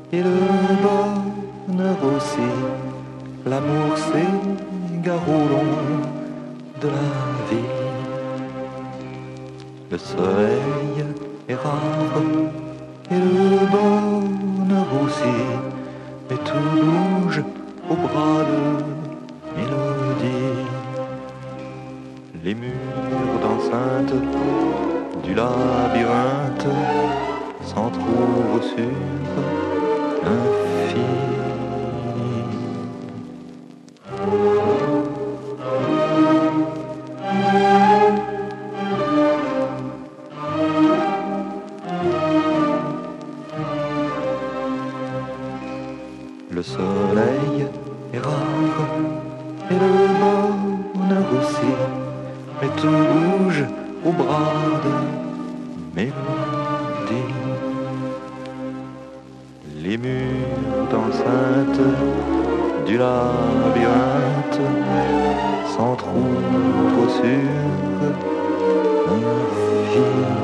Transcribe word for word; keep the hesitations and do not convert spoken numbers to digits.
et le bonheur aussi. L'amour s'égare au long de la vie. Le soleil est rare et le bonheur aussi, mais tout bouge au bras de mélodie. Les murs d'enceinte du labyrinthe s'entr'ouvrent sur l'infini. Le soleil est rare et le bonheur aussi, mais tout bouge au bras de mélodie. Les murs d'enceinte du labyrinthe s'entr'ouvrent sur l'infini.